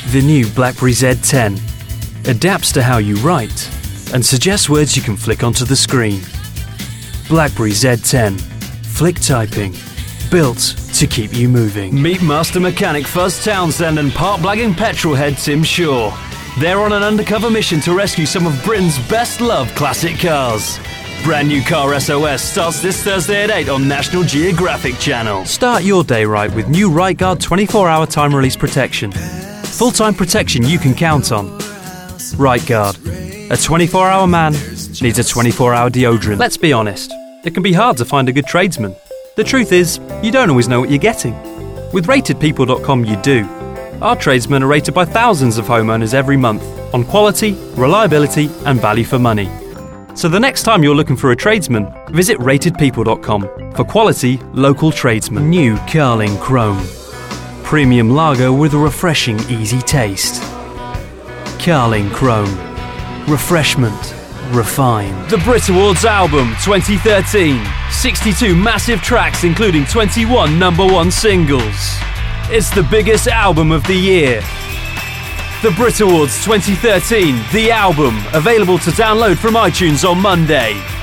The new BlackBerry Z10 adapts to how you write and suggests words you can flick onto the screen. BlackBerry Z10, flick typing, built to keep you moving. Meet master mechanic Fuzz Townsend and part-blagging petrolhead Tim Shaw. They're on an undercover mission to rescue some of Britain's best-loved classic cars. Brand new Car SOS starts this Thursday at 8 on National Geographic Channel. Start your day right with new RightGuard 24-hour time release protection. Full-time protection you can count on. RightGuard. A 24-hour man needs a 24-hour deodorant. Let's be honest, it can be hard to find a good tradesman. The truth is, you don't always know what you're getting. With RatedPeople.com you do. Our tradesmen are rated by thousands of homeowners every month on quality, reliability and value for money. So the next time you're looking for a tradesman, visit RatedPeople.com for quality, local tradesmen. New Carling Chrome. Premium lager with a refreshing, easy taste. Carling Chrome. Refreshment. Refined. The Brit Awards Album 2013. 62 massive tracks including 21 #1 singles. It's the biggest album of the year. The Brit Awards 2013, the album, available to download from iTunes on Monday.